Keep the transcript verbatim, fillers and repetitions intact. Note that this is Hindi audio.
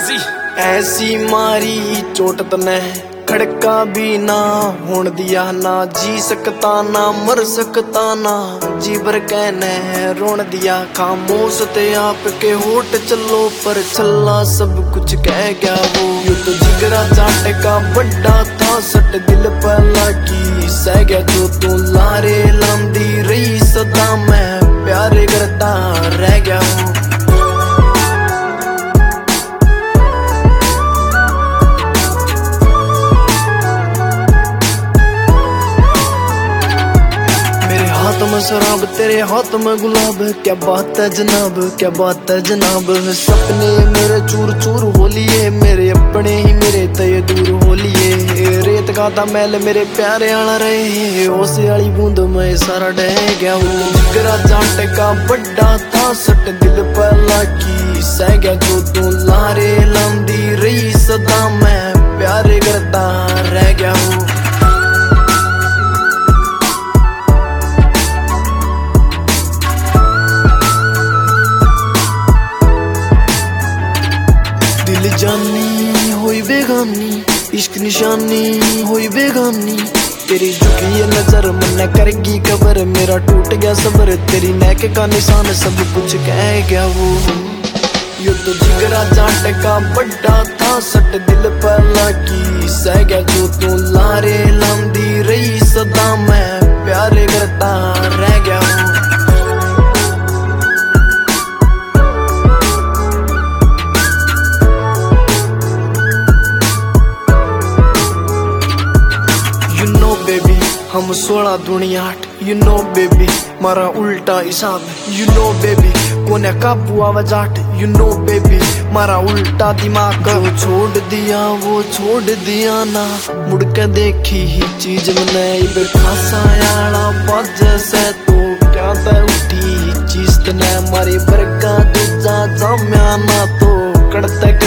क्रेजी ऐसी मारी चोट तने खड़का भी ना होन दिया, ना जी सकता ना मर सकता ना जीवर कहने रोन दिया। खामोश थे आपके होठ चलो पर छल्ला सब कुछ कह गया वो। यू तो जिगरा चाट का बड़ा था सट दिल पर लागी सह गया जो तू लारे लांदी रही सदा मैं प्यारे करता रह गया हूँ। हाथ में शराब तेरे हाथ में गुलाब, क्या बात है जनाब क्या बात है जनाब। सपने मेरे चूर चूर हो लिए, मेरे अपने ही मेरे तय दूर हो लिए। रेत का था मैल मेरे प्यारे आना रहे, ओसे वाली बूंद में सारा ढह गया हूँ। जिगरा जाट का बड़ा था सट दिल पर लागी सह गया जो तू लारे लांदी रही सदा मैं प्यारे करता रह गया हूँ। दिल जानी होई बेगानी इश्क निशानी होई बेगानी, तेरी झुकी ये नजर मन करेगी कबर। मेरा टूट गया सबर तेरी नेक का निशान सब कुछ कह गया वो। यो तो जिगरा जाट का बड़ा था सट दिल पर लागी सह गया जो तू लारे लांदी रही सदा मैं प्यारे करता रह गया हूँ। बेबी हम सोलह दुनिया आठ, यू नो बेबी मारा उल्टा हिसाब। यू नो बेबी कोने काबू आवा जाट, यू नो बेबी मारा उल्टा दिमाग। वो छोड़ दिया वो छोड़ दिया ना मुड़ के देखी ही चीज में खासा याला बाज से तो क्या तय उठी चीज तने मारी बरका दूजा जाम्या ना तो कड़ते